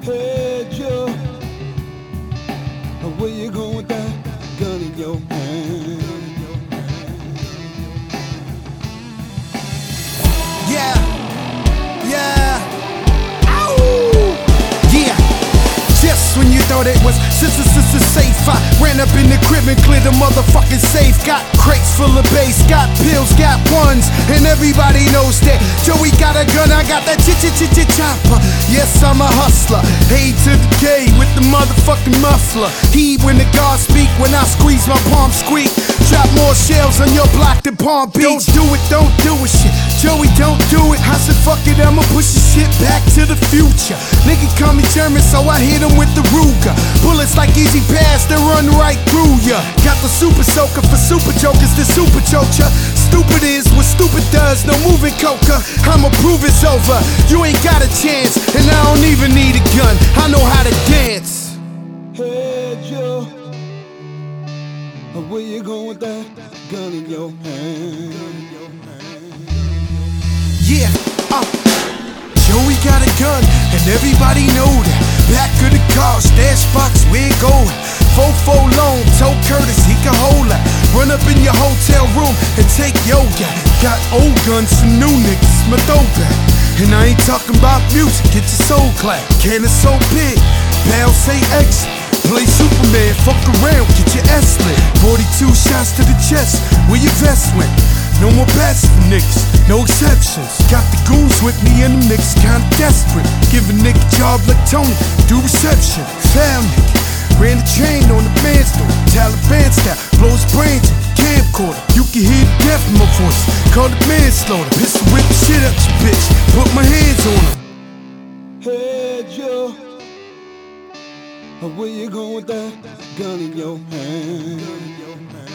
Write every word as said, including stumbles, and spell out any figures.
Hey Joe, where you going with that gun in your hand? Yeah, yeah, ow, yeah. Just when you thought it was sister, sister safe, I ran up in the crib and cleared the motherfucking safe. Got crates full of bass, got pills, got ones, and everybody knows that Joey got a gun, I got that ch ch ch ch chopper. Yes, I'm a hustler, A to the K with the motherfucking muffler. He when the guards speak, when I squeeze my palm squeak. Drop more shells on your block than Palm Beach. Don't do it, don't do it, shit. Joey, don't do it. I said, fuck it, I'ma push the shit back to the future. Nigga call me German, so I hit him with the Ruger. Bullets like easy pass, they run right through ya. Got the super soaker for super jokers, the super choker. Stupid is what stupid does, no moving coca. I'ma prove it's over, you ain't got a chance. And I don't even need a gun, I know how to dance. Hey Joe, where you going with that gun in your hand? Yeah, uh, Joey got a gun, and everybody know that. Back of the car, stash box, where it going? Fofo long, told Curtis he can hold that. Run up in your hotel room and take yoga. Got old guns, some new niggas, my throwback. And I ain't talking about music, get your soul clap. Can it so big, pal say exit. Play Superman, fuck around, get your ass lit. forty-two shots to the chest, where your vest went. No more bats for niggas, no exceptions. Got the goons with me and them niggas kinda desperate. Give a nigga job like Tony, do reception. Foul nigga, ran the train on the bandstand. Taliban style, blow his brains in the camcorder. You can hear the death in my voice, call it manslaughter. Pistol whip the shit up your bitch, put my hands on her. Hey Joe, where you going with that gun in your hand?